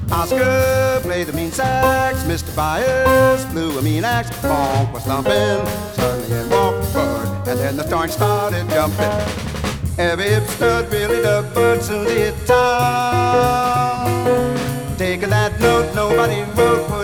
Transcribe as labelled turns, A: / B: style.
A: Oscar played the mean sax, Mr. Byers blew a mean axe. Bonk was thumping, suddenly in walked the bird, and then the thorn started jumping. Every hip stud really dug, but soon hit town. Taking that note nobody wrote.